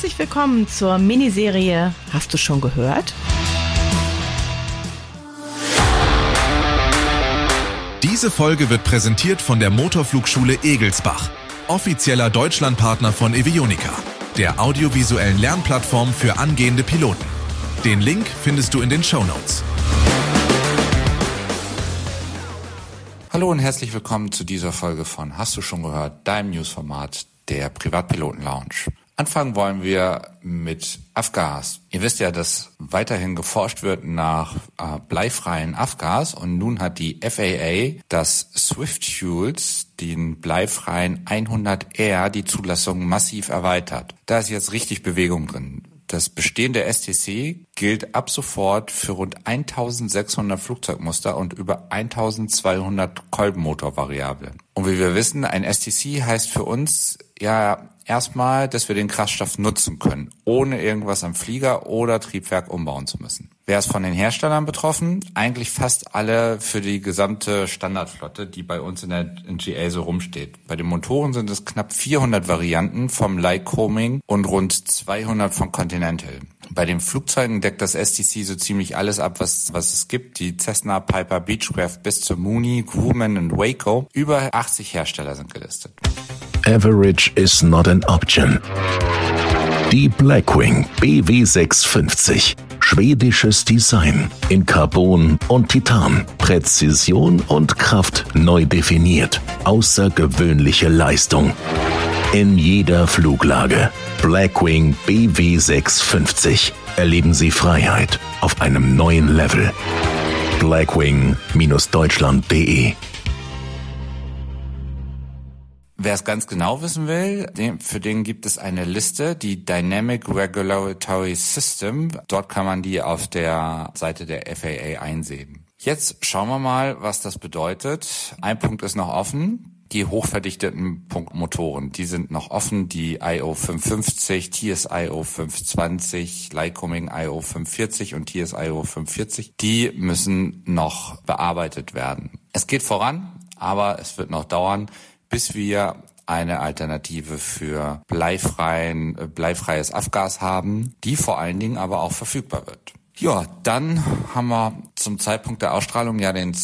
Herzlich willkommen zur Miniserie Hast du schon gehört? Diese Folge wird präsentiert von der Motorflugschule Egelsbach, offizieller Deutschlandpartner von Evionica, der audiovisuellen Lernplattform für angehende Piloten. Den Link findest du in den Shownotes. Hallo und herzlich willkommen zu dieser Folge von Hast du schon gehört? Deinem Newsformat der Privatpiloten-Lounge. Anfangen wollen wir mit Avgas. Ihr wisst ja, dass weiterhin geforscht wird nach bleifreien Avgas und nun hat die FAA das Swift Fuels, den bleifreien 100R, die Zulassung massiv erweitert. Da ist jetzt richtig Bewegung drin. Das bestehende STC gilt ab sofort für rund 1600 Flugzeugmuster und über 1200 Kolbenmotorvariablen. Und wie wir wissen, ein STC heißt für uns ja erstmal, dass wir den Kraftstoff nutzen können, ohne irgendwas am Flieger oder Triebwerk umbauen zu müssen. Wer ist von den Herstellern betroffen? Eigentlich fast alle für die gesamte Standardflotte, die bei uns in GA so rumsteht. Bei den Motoren sind es knapp 400 Varianten vom Lycoming und rund 200 von Continental. Bei den Flugzeugen deckt das STC so ziemlich alles ab, was es gibt. Die Cessna, Piper, Beechcraft bis zu Mooney, Grumman und Waco. Über 80 Hersteller sind gelistet. Average is not an option. Die Blackwing BW650. Schwedisches Design in Carbon und Titan. Präzision und Kraft neu definiert. Außergewöhnliche Leistung. In jeder Fluglage. Blackwing BW650. Erleben Sie Freiheit auf einem neuen Level. Blackwing-deutschland.de. Wer es ganz genau wissen will, für den gibt es eine Liste, die Dynamic Regulatory System. Dort kann man die auf der Seite der FAA einsehen. Jetzt schauen wir mal, was das bedeutet. Ein Punkt ist noch offen. Die hochverdichteten Motoren, die sind noch offen. Die IO550, TSIO 520, Lycoming IO 540 und TSIO 540, die müssen noch bearbeitet werden. Es geht voran, aber es wird noch dauern, bis wir eine Alternative für bleifreies Avgas haben, die vor allen Dingen aber auch verfügbar wird. Ja, dann haben wir zum Zeitpunkt der Ausstrahlung ja den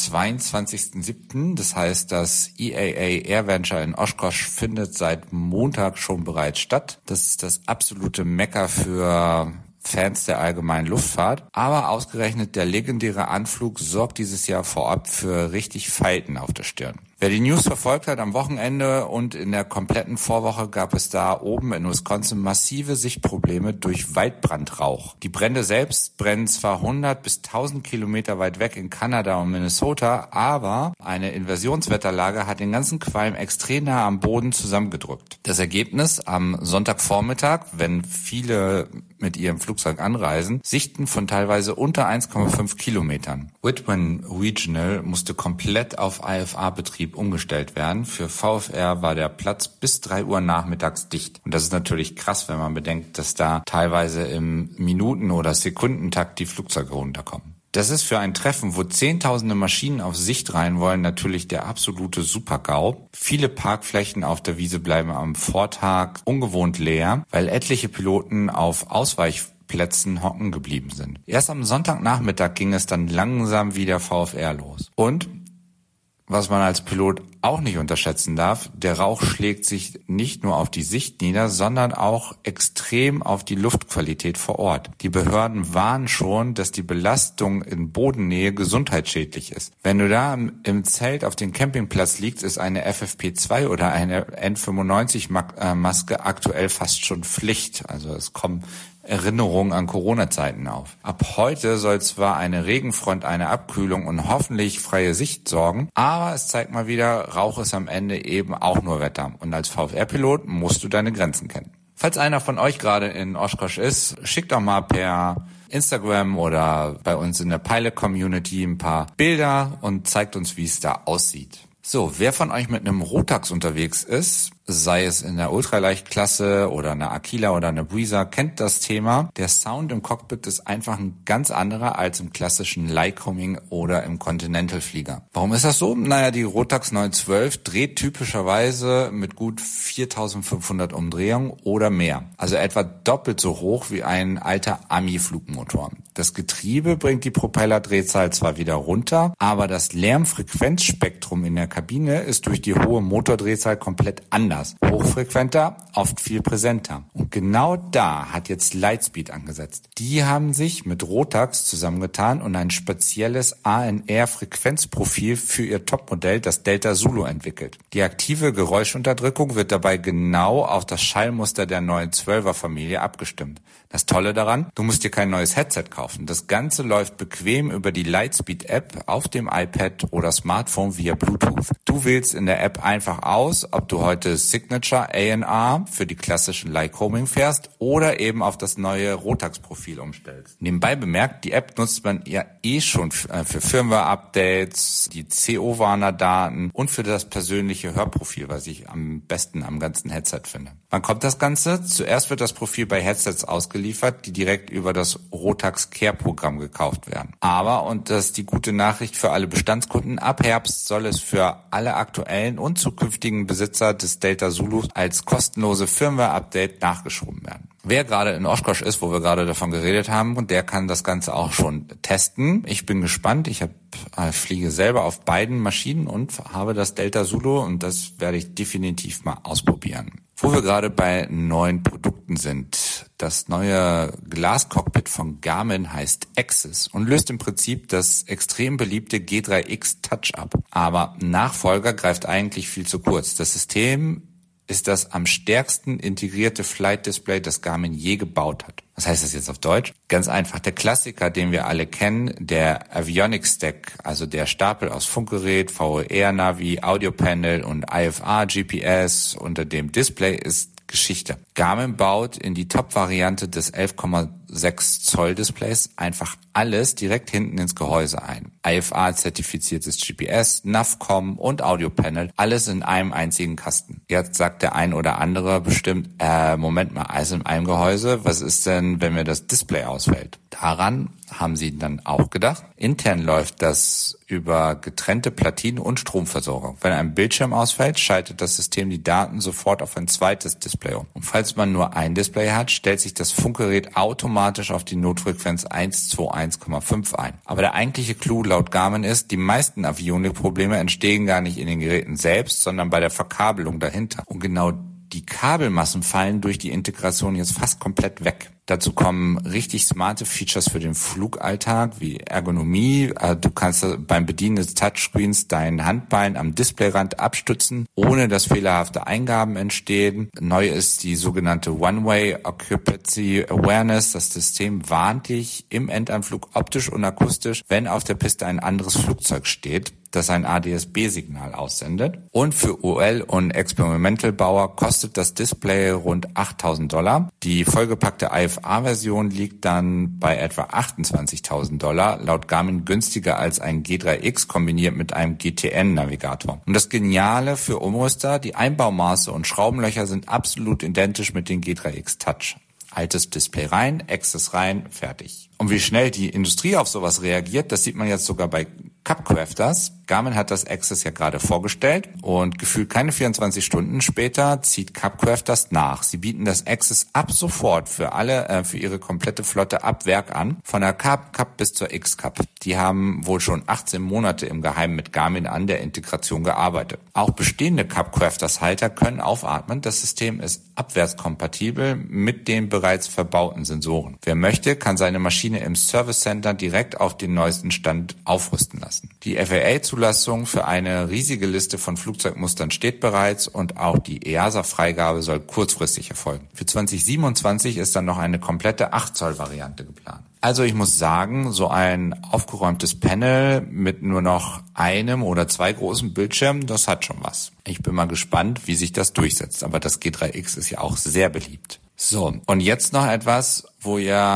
22.07. Das heißt, das EAA AirVenture in Oshkosh findet seit Montag schon bereits statt. Das ist das absolute Mekka für Fans der allgemeinen Luftfahrt. Aber ausgerechnet der legendäre Anflug sorgt dieses Jahr vorab für richtig Falten auf der Stirn. Wer die News verfolgt hat, am Wochenende und in der kompletten Vorwoche gab es da oben in Wisconsin massive Sichtprobleme durch Waldbrandrauch. Die Brände selbst brennen zwar 100 bis 1000 Kilometer weit weg in Kanada und Minnesota, aber eine Inversionswetterlage hat den ganzen Qualm extrem nah am Boden zusammengedrückt. Das Ergebnis am Sonntagvormittag, wenn viele mit ihrem Flugzeug anreisen, Sichten von teilweise unter 1,5 Kilometern. Whitman Regional musste komplett auf IFR-Betrieb umgestellt werden. Für VFR war der Platz bis 3 Uhr nachmittags dicht. Und das ist natürlich krass, wenn man bedenkt, dass da teilweise im Minuten- oder Sekundentakt die Flugzeuge runterkommen. Das ist für ein Treffen, wo Zehntausende Maschinen auf Sicht rein wollen, natürlich der absolute Super-GAU. Viele Parkflächen auf der Wiese bleiben am Vortag ungewohnt leer, weil etliche Piloten auf Ausweichplätzen hocken geblieben sind. Erst am Sonntagnachmittag ging es dann langsam wieder VFR los. Und was man als Pilot auch nicht unterschätzen darf, der Rauch schlägt sich nicht nur auf die Sicht nieder, sondern auch extrem auf die Luftqualität vor Ort. Die Behörden warnen schon, dass die Belastung in Bodennähe gesundheitsschädlich ist. Wenn du da im Zelt auf dem Campingplatz liegst, ist eine FFP2 oder eine N95-Maske aktuell fast schon Pflicht. Also es kommen Erinnerungen an Corona-Zeiten auf. Ab heute soll zwar eine Regenfront, eine Abkühlung und hoffentlich freie Sicht sorgen, aber es zeigt mal wieder, Rauch ist am Ende eben auch nur Wetter. Und als VFR-Pilot musst du deine Grenzen kennen. Falls einer von euch gerade in Oshkosh ist, schickt doch mal per Instagram oder bei uns in der Pilot-Community ein paar Bilder und zeigt uns, wie es da aussieht. So, wer von euch mit einem Rotax unterwegs ist, sei es in der Ultraleichtklasse oder einer Aquila oder einer Breezer, kennt das Thema. Der Sound im Cockpit ist einfach ein ganz anderer als im klassischen Lycoming oder im Continental-Flieger. Warum ist das so? Naja, die Rotax 912 dreht typischerweise mit gut 4500 Umdrehungen oder mehr. Also etwa doppelt so hoch wie ein alter Ami-Flugmotor. Das Getriebe bringt die Propellerdrehzahl zwar wieder runter, aber das Lärmfrequenzspektrum in der Kabine ist durch die hohe Motordrehzahl komplett anders. Hochfrequenter, oft viel präsenter. Und genau da hat jetzt Lightspeed angesetzt. Die haben sich mit Rotax zusammengetan und ein spezielles ANR-Frequenzprofil für ihr Topmodell, das Delta Zulu, entwickelt. Die aktive Geräuschunterdrückung wird dabei genau auf das Schallmuster der 912er Familie abgestimmt. Das Tolle daran, du musst dir kein neues Headset kaufen. Das Ganze läuft bequem über die Lightspeed-App auf dem iPad oder Smartphone via Bluetooth. Du wählst in der App einfach aus, ob du heute Signature ANR für die klassischen Lycoming fährst oder eben auf das neue Rotax-Profil umstellst. Nebenbei bemerkt, die App nutzt man ja schon für Firmware-Updates, die CO-Warner-Daten und für das persönliche Hörprofil, was ich am besten am ganzen Headset finde. Wann kommt das Ganze? Zuerst wird das Profil bei Headsets ausgeliefert, die direkt über das Rotax Care-Programm gekauft werden. Aber, und das ist die gute Nachricht für alle Bestandskunden, ab Herbst soll es für alle aktuellen und zukünftigen Besitzer des Delta Zulu als kostenlose Firmware-Update nachgeschoben werden. Wer gerade in Oshkosh ist, wo wir gerade davon geredet haben, und der kann das Ganze auch schon testen. Ich bin gespannt. Ich fliege selber auf beiden Maschinen und habe das Delta Zulu und das werde ich definitiv mal ausprobieren. Wo wir gerade bei neuen Produkten sind. Das neue Glascockpit von Garmin heißt Axis und löst im Prinzip das extrem beliebte G3X Touch ab. Aber Nachfolger greift eigentlich viel zu kurz. Das System ist das am stärksten integrierte Flight Display, das Garmin je gebaut hat. Was heißt das jetzt auf Deutsch? Ganz einfach. Der Klassiker, den wir alle kennen, der Avionics Stack, also der Stapel aus Funkgerät, VOR-Navi, Audiopanel und IFR-GPS unter dem Display ist Geschichte. Garmin baut in die Top-Variante des 11,6 Zoll Displays einfach alles direkt hinten ins Gehäuse ein. IFR-zertifiziertes GPS, Navcom und Audiopanel, alles in einem einzigen Kasten. Jetzt sagt der ein oder andere bestimmt, Moment mal, alles in einem Gehäuse, was ist denn, wenn mir das Display ausfällt? Daran haben sie dann auch gedacht. Intern läuft das über getrennte Platinen und Stromversorgung. Wenn ein Bildschirm ausfällt, schaltet das System die Daten sofort auf ein zweites Display um. Und falls man nur ein Display hat, stellt sich das Funkgerät automatisch auf die Notfrequenz 121,5 ein. Aber der eigentliche Clou laut Garmin ist, die meisten Avionik-Probleme entstehen gar nicht in den Geräten selbst, sondern bei der Verkabelung dahinter. Und genau die Kabelmassen fallen durch die Integration jetzt fast komplett weg. Dazu kommen richtig smarte Features für den Flugalltag wie Ergonomie. Du kannst beim Bedienen des Touchscreens dein Handballen am Displayrand abstützen, ohne dass fehlerhafte Eingaben entstehen. Neu ist die sogenannte One-Way Occupancy Awareness. Das System warnt dich im Endanflug optisch und akustisch, wenn auf der Piste ein anderes Flugzeug steht, das ein ADS-B-Signal aussendet. Und für UL- und Experimental-Bauer kostet das Display rund $8.000. Die vollgepackte IFA-Version liegt dann bei etwa $28.000, laut Garmin günstiger als ein G3X kombiniert mit einem GTN-Navigator. Und das Geniale für Umrüster, die Einbaumaße und Schraubenlöcher sind absolut identisch mit den G3X Touch. Altes Display rein, Axis rein, fertig. Und wie schnell die Industrie auf sowas reagiert, das sieht man jetzt sogar bei Cupcrafters. Garmin hat das Axis ja gerade vorgestellt und gefühlt keine 24 Stunden später zieht Cupcrafters nach. Sie bieten das Axis ab sofort für ihre komplette Flotte ab Werk an, von der Cup bis zur X-Cup. Die haben wohl schon 18 Monate im Geheimen mit Garmin an der Integration gearbeitet. Auch bestehende Cupcrafters-Halter können aufatmen. Das System ist abwärtskompatibel mit den bereits verbauten Sensoren. Wer möchte, kann seine Maschine im Service Center direkt auf den neuesten Stand aufrüsten lassen. Die FAA-Zulassung für eine riesige Liste von Flugzeugmustern steht bereits und auch die EASA-Freigabe soll kurzfristig erfolgen. Für 2027 ist dann noch eine komplette 8-Zoll-Variante geplant. Also ich muss sagen, so ein aufgeräumtes Panel mit nur noch einem oder zwei großen Bildschirmen, das hat schon was. Ich bin mal gespannt, wie sich das durchsetzt, aber das G3X ist ja auch sehr beliebt. So, und jetzt noch etwas, wo ihr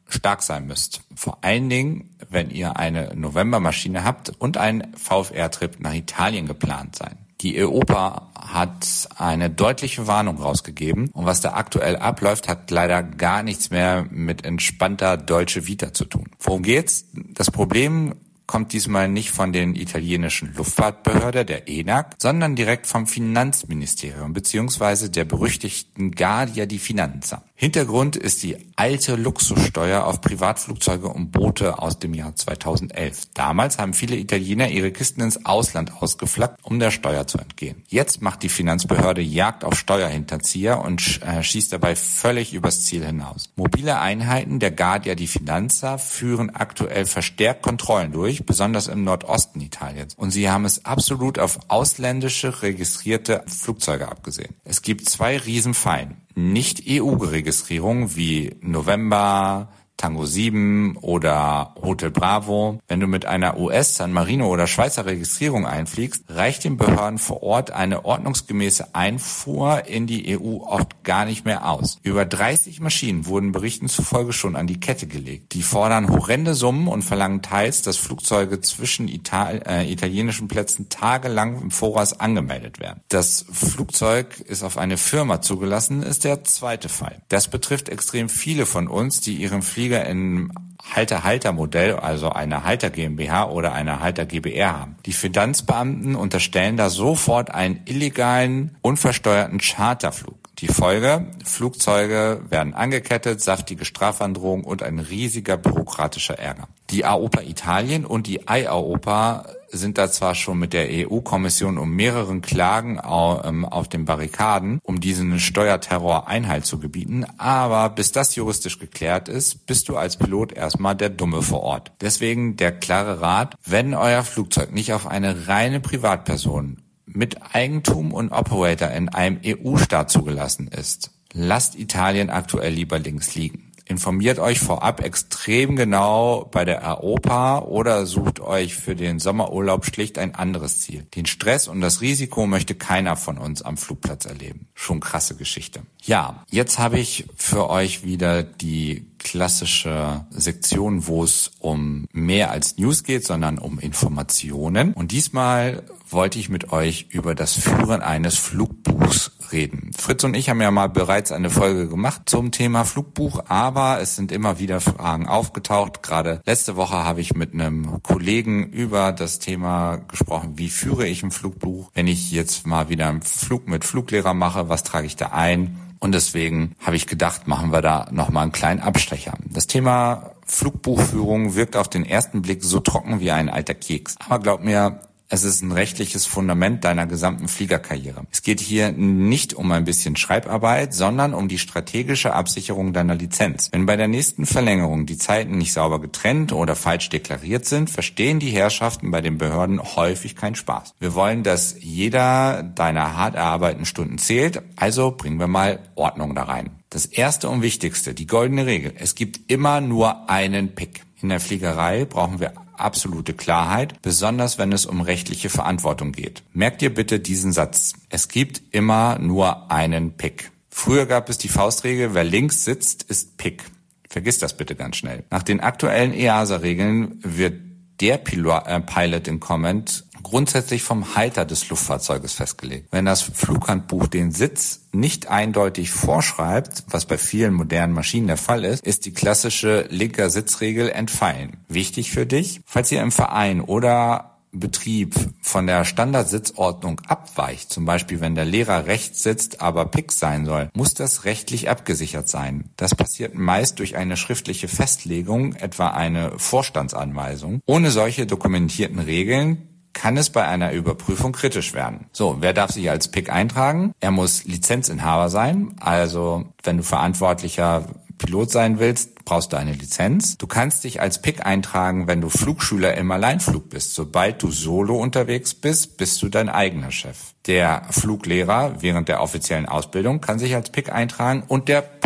stark sein müsst. Vor allen Dingen, wenn ihr eine Novembermaschine habt und ein VfR-Trip nach Italien geplant seid. Die EIOPA hat eine deutliche Warnung rausgegeben und was da aktuell abläuft, hat leider gar nichts mehr mit entspannter Dolce Vita zu tun. Worum geht's? Das Problem kommt diesmal nicht von den italienischen Luftfahrtbehörde, der ENAC, sondern direkt vom Finanzministerium bzw. der berüchtigten Guardia di Finanza. Hintergrund ist die alte Luxussteuer auf Privatflugzeuge und Boote aus dem Jahr 2011. Damals haben viele Italiener ihre Kisten ins Ausland ausgeflaggt, um der Steuer zu entgehen. Jetzt macht die Finanzbehörde Jagd auf Steuerhinterzieher und schießt dabei völlig übers Ziel hinaus. Mobile Einheiten der Guardia di Finanza führen aktuell verstärkt Kontrollen durch, besonders im Nordosten Italiens. Und sie haben es absolut auf ausländische registrierte Flugzeuge abgesehen. Es gibt 2 Riesenfallen. Nicht EU-Registrierung wie November, Tango 7 oder Hotel Bravo. Wenn du mit einer US, San Marino oder Schweizer Registrierung einfliegst, reicht den Behörden vor Ort eine ordnungsgemäße Einfuhr in die EU oft gar nicht mehr aus. Über 30 Maschinen wurden Berichten zufolge schon an die Kette gelegt. Die fordern horrende Summen und verlangen teils, dass Flugzeuge zwischen italienischen Plätzen tagelang im Voraus angemeldet werden. Das Flugzeug ist auf eine Firma zugelassen, ist der zweite Fall. Das betrifft extrem viele von uns, die ihren Flieger in Halter-Halter-Modell, also eine Halter GmbH oder eine Halter GbR haben. Die Finanzbeamten unterstellen da sofort einen illegalen, unversteuerten Charterflug. Die Folge: Flugzeuge werden angekettet, saftige Strafandrohungen und ein riesiger bürokratischer Ärger. Die AOPA Italien und die IAOPA sind da zwar schon mit der EU-Kommission um mehreren Klagen auf den Barrikaden, um diesen Steuerterror Einhalt zu gebieten, aber bis das juristisch geklärt ist, bist du als Pilot erstmal der Dumme vor Ort. Deswegen der klare Rat: Wenn euer Flugzeug nicht auf eine reine Privatperson mit Eigentum und Operator in einem EU-Staat zugelassen ist, lasst Italien aktuell lieber links liegen. Informiert euch vorab extrem genau bei der AOPA oder sucht euch für den Sommerurlaub schlicht ein anderes Ziel. Den Stress und das Risiko möchte keiner von uns am Flugplatz erleben. Schon krasse Geschichte. Ja, jetzt habe ich für euch wieder die klassische Sektion, wo es um mehr als News geht, sondern um Informationen. Und diesmal wollte ich mit euch über das Führen eines Flugbuchs reden. Fritz und ich haben ja mal bereits eine Folge gemacht zum Thema Flugbuch, aber es sind immer wieder Fragen aufgetaucht. Gerade letzte Woche habe ich mit einem Kollegen über das Thema gesprochen, wie führe ich ein Flugbuch, wenn ich jetzt mal wieder einen Flug mit Fluglehrer mache, was trage ich da ein? Und deswegen habe ich gedacht, machen wir da nochmal einen kleinen Abstecher. Das Thema Flugbuchführung wirkt auf den ersten Blick so trocken wie ein alter Keks. Aber glaub mir, es ist ein rechtliches Fundament deiner gesamten Fliegerkarriere. Es geht hier nicht um ein bisschen Schreibarbeit, sondern um die strategische Absicherung deiner Lizenz. Wenn bei der nächsten Verlängerung die Zeiten nicht sauber getrennt oder falsch deklariert sind, verstehen die Herrschaften bei den Behörden häufig keinen Spaß. Wir wollen, dass jeder deiner hart erarbeiteten Stunden zählt, also bringen wir mal Ordnung da rein. Das erste und wichtigste, die goldene Regel: Es gibt immer nur einen Pick. In der Fliegerei brauchen wir absolute Klarheit, besonders wenn es um rechtliche Verantwortung geht. Merkt dir bitte diesen Satz: Es gibt immer nur einen Pick. Früher gab es die Faustregel: Wer links sitzt, ist Pick. Vergiss das bitte ganz schnell. Nach den aktuellen EASA-Regeln wird der Pilot in Comment grundsätzlich vom Halter des Luftfahrzeuges festgelegt. Wenn das Flughandbuch den Sitz nicht eindeutig vorschreibt, was bei vielen modernen Maschinen der Fall ist, ist die klassische linker Sitzregel entfallen. Wichtig für dich: Falls ihr im Verein oder Betrieb von der Standardsitzordnung abweicht, zum Beispiel wenn der Lehrer rechts sitzt, aber Pick sein soll, muss das rechtlich abgesichert sein. Das passiert meist durch eine schriftliche Festlegung, etwa eine Vorstandsanweisung. Ohne solche dokumentierten Regeln kann es bei einer Überprüfung kritisch werden. So, wer darf sich als Pick eintragen? Er muss Lizenzinhaber sein, also wenn du verantwortlicher Pilot sein willst, brauchst du eine Lizenz. Du kannst dich als Pick eintragen, wenn du Flugschüler im Alleinflug bist. Sobald du solo unterwegs bist, bist du dein eigener Chef. Der Fluglehrer während der offiziellen Ausbildung kann sich als Pick eintragen und der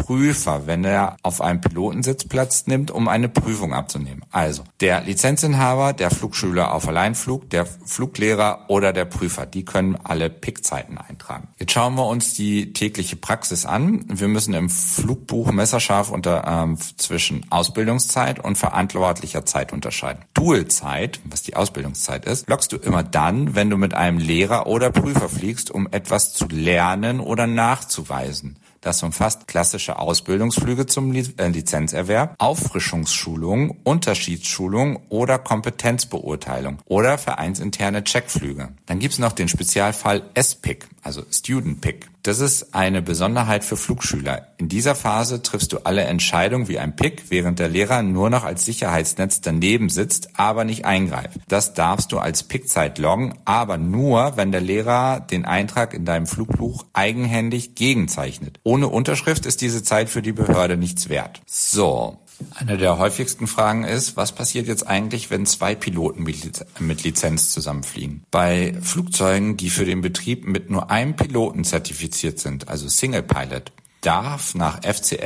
Prüfer, wenn er auf einem Pilotensitz Platz nimmt, um eine Prüfung abzunehmen. Also der Lizenzinhaber, der Flugschüler auf Alleinflug, der Fluglehrer oder der Prüfer, die können alle Pickzeiten eintragen. Jetzt schauen wir uns die tägliche Praxis an. Wir müssen im Flugbuch messerscharf zwischen Ausbildungszeit und verantwortlicher Zeit unterscheiden. Dualzeit, was die Ausbildungszeit ist, loggst du immer dann, wenn du mit einem Lehrer oder Prüfer fliegst, um etwas zu lernen oder nachzuweisen. Das umfasst klassische Ausbildungsflüge zum Lizenzerwerb, Auffrischungsschulungen, Unterschiedsschulungen oder Kompetenzbeurteilung oder vereinsinterne Checkflüge. Dann gibt's noch den Spezialfall S-Pick, also Student Pick. Das ist eine Besonderheit für Flugschüler. In dieser Phase triffst du alle Entscheidungen wie ein Pick, während der Lehrer nur noch als Sicherheitsnetz daneben sitzt, aber nicht eingreift. Das darfst du als Pickzeit loggen, aber nur, wenn der Lehrer den Eintrag in deinem Flugbuch eigenhändig gegenzeichnet. Ohne Unterschrift ist diese Zeit für die Behörde nichts wert. So. Eine der häufigsten Fragen ist, was passiert jetzt eigentlich, wenn 2 Piloten mit Lizenz zusammenfliegen? Bei Flugzeugen, die für den Betrieb mit nur einem Piloten zertifiziert sind, also Single Pilot, darf nach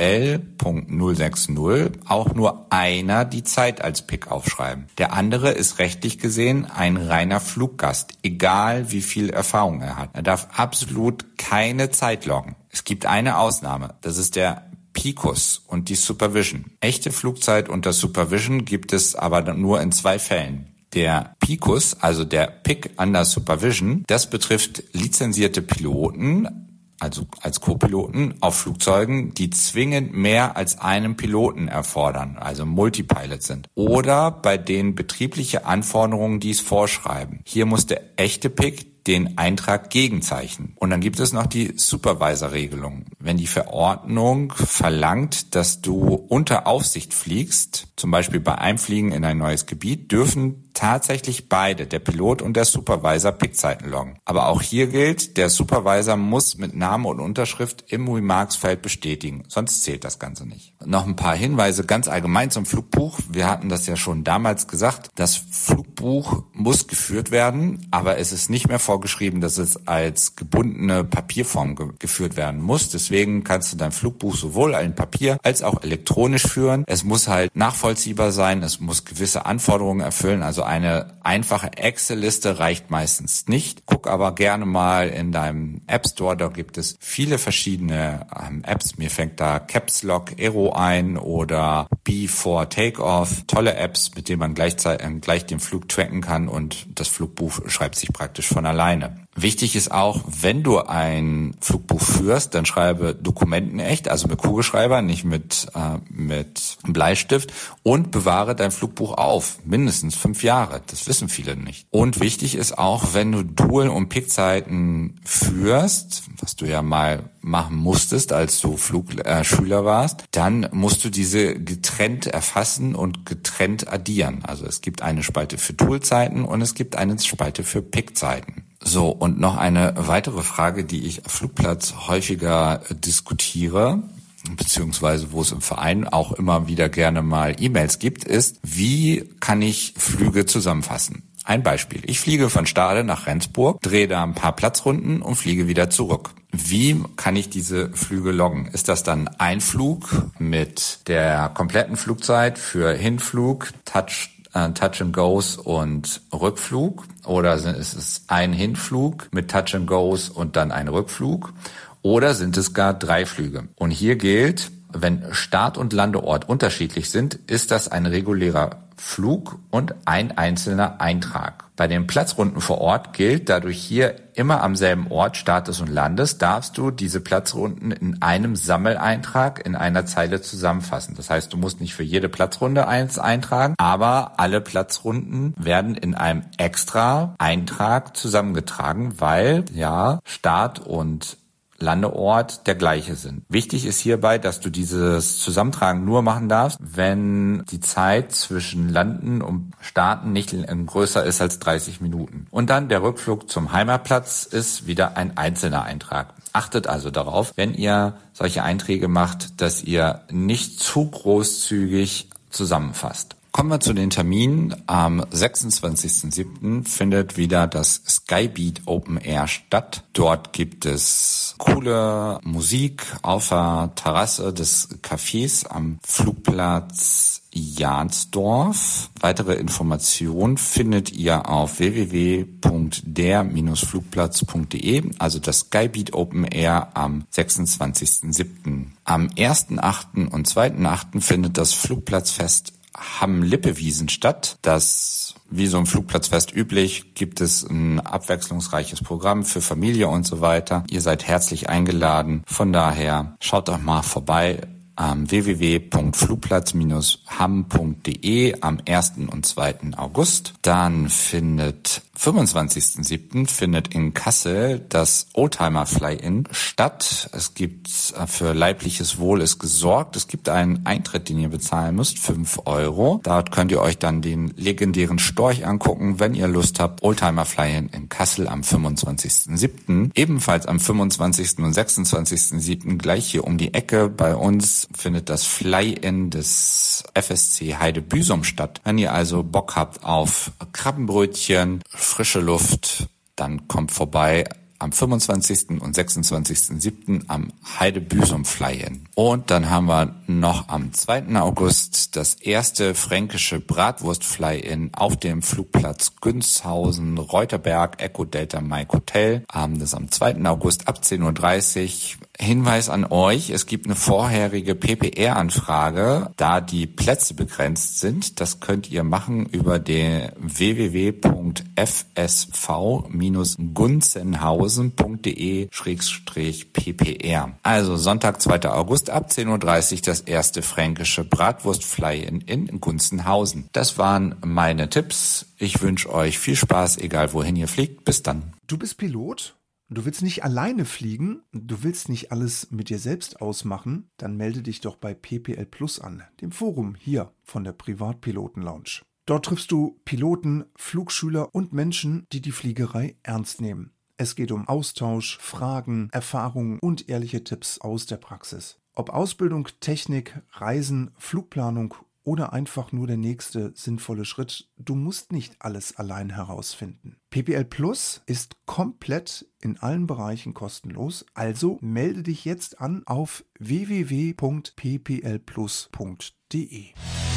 FCL.060 auch nur einer die Zeit als Pick aufschreiben. Der andere ist rechtlich gesehen ein reiner Fluggast, egal wie viel Erfahrung er hat. Er darf absolut keine Zeit loggen. Es gibt eine Ausnahme, das ist der PICUS und die Supervision. Echte Flugzeit unter Supervision gibt es aber nur in 2 Fällen. Der PICUS, also der Pick under Supervision, das betrifft lizenzierte Piloten, also als Co-Piloten auf Flugzeugen, die zwingend mehr als einen Piloten erfordern, also Multipilot sind. Oder bei denen betriebliche Anforderungen dies vorschreiben. Hier muss der echte Pick den Eintrag gegenzeichnen. Und dann gibt es noch die Supervisor-Regelung. Wenn die Verordnung verlangt, dass du unter Aufsicht fliegst, zum Beispiel bei Einfliegen in ein neues Gebiet, dürfen tatsächlich beide, der Pilot und der Supervisor, Pickzeiten loggen. Aber auch hier gilt, der Supervisor muss mit Name und Unterschrift im Remarksfeld bestätigen, sonst zählt das Ganze nicht. Noch ein paar Hinweise ganz allgemein zum Flugbuch. Wir hatten das ja schon damals gesagt, das Flugbuch muss geführt werden, aber es ist nicht mehr vorgeschrieben, dass es als gebundene Papierform geführt werden muss. Deswegen kannst du dein Flugbuch sowohl in Papier als auch elektronisch führen. Es muss halt nachvollziehbar sein, es muss gewisse Anforderungen erfüllen, also eine einfache Excel-Liste reicht meistens nicht. Guck aber gerne mal in deinem App Store, da gibt es viele verschiedene Apps. Mir fängt da Caps Lock Aero ein oder Before Takeoff. Tolle Apps, mit denen man gleich den Flug tracken kann und das Flugbuch schreibt sich praktisch von alleine. Wichtig ist auch, wenn du ein Flugbuch führst, dann schreibe Dokumenten echt, also mit Kugelschreiber, nicht mit Bleistift, und bewahre dein Flugbuch auf, mindestens 5 Jahre. Das wissen viele nicht. Und wichtig ist auch, wenn du Dual- und Pickzeiten führst, was du ja mal machen musstest, als du Schüler warst, dann musst du diese getrennt erfassen und getrennt addieren. Also es gibt eine Spalte für Dualzeiten und es gibt eine Spalte für Pickzeiten. So, und noch eine weitere Frage, die ich am Flugplatz häufiger diskutiere, beziehungsweise wo es im Verein auch immer wieder gerne mal E-Mails gibt, ist, wie kann ich Flüge zusammenfassen? Ein Beispiel. Ich fliege von Stade nach Rendsburg, drehe da ein paar Platzrunden und fliege wieder zurück. Wie kann ich diese Flüge loggen? Ist das dann ein Flug mit der kompletten Flugzeit für Hinflug, Touch and Goes und Rückflug? Oder ist es ein Hinflug mit Touch and Goes und dann ein Rückflug? Oder sind es gar 3 Flüge? Und hier gilt, wenn Start- und Landeort unterschiedlich sind, ist das ein regulärer Flug und ein einzelner Eintrag. Bei den Platzrunden vor Ort gilt, da du hier immer am selben Ort startest und landest, darfst du diese Platzrunden in einem Sammeleintrag in einer Zeile zusammenfassen. Das heißt, du musst nicht für jede Platzrunde eins eintragen, aber alle Platzrunden werden in einem extra Eintrag zusammengetragen, weil ja Start und Landeort der gleiche sind. Wichtig ist hierbei, dass du dieses Zusammentragen nur machen darfst, wenn die Zeit zwischen Landen und Starten nicht größer ist als 30 Minuten. Und dann der Rückflug zum Heimatplatz ist wieder ein einzelner Eintrag. Achtet also darauf, wenn ihr solche Einträge macht, dass ihr nicht zu großzügig zusammenfasst. Kommen wir zu den Terminen. Am 26.07. findet wieder das Skybeat Open Air statt. Dort gibt es coole Musik auf der Terrasse des Cafés am Flugplatz Jahnsdorf. Weitere Informationen findet ihr auf www.der-flugplatz.de, also das Skybeat Open Air am 26.07. Am 1.8. und 2.8. findet das Flugplatzfest Hamm-Lippe-Wiesen statt. Das, wie so ein Flugplatzfest üblich, gibt es ein abwechslungsreiches Programm für Familie und so weiter. Ihr seid herzlich eingeladen. Von daher schaut doch mal vorbei am www.flugplatz-hamm.de am 1. und 2. August. Dann findet 25.07. findet in Kassel das Oldtimer Fly-In statt. Es gibt für leibliches Wohl ist gesorgt. Es gibt einen Eintritt, den ihr bezahlen müsst, 5 €. Dort könnt ihr euch dann den legendären Storch angucken, wenn ihr Lust habt. Oldtimer Fly-In in Kassel am 25.07. Ebenfalls am 25. und 26.07. gleich hier um die Ecke bei uns findet das Fly-In des FSC Heide Büsum statt. Wenn ihr also Bock habt auf Krabbenbrötchen, frische Luft, dann kommt vorbei am 25. und 26.07. am Heide Büsum Fly-In. Und dann haben wir noch am 2. August das erste fränkische Bratwurst Fly-In auf dem Flugplatz Günzhausen, Reuterberg, Echo Delta Mike Hotel. Das ist am 2. August ab 10.30 Uhr. Hinweis an euch, es gibt eine vorherige PPR-Anfrage, da die Plätze begrenzt sind. Das könnt ihr machen über den www.fsv-gunzenhausen.de/ppr. Also Sonntag, 2. August ab 10.30 Uhr das erste fränkische Bratwurst-Fly-In in Gunzenhausen. Das waren meine Tipps. Ich wünsche euch viel Spaß, egal wohin ihr fliegt. Bis dann. Du bist Pilot? Du willst nicht alleine fliegen, du willst nicht alles mit dir selbst ausmachen, dann melde dich doch bei PPL Plus an, dem Forum hier von der Privatpiloten Lounge. Dort triffst du Piloten, Flugschüler und Menschen, die die Fliegerei ernst nehmen. Es geht um Austausch, Fragen, Erfahrungen und ehrliche Tipps aus der Praxis. Ob Ausbildung, Technik, Reisen, Flugplanung oder einfach nur der nächste sinnvolle Schritt, du musst nicht alles allein herausfinden. PPL Plus ist komplett in allen Bereichen kostenlos, also melde dich jetzt an auf www.pplplus.de.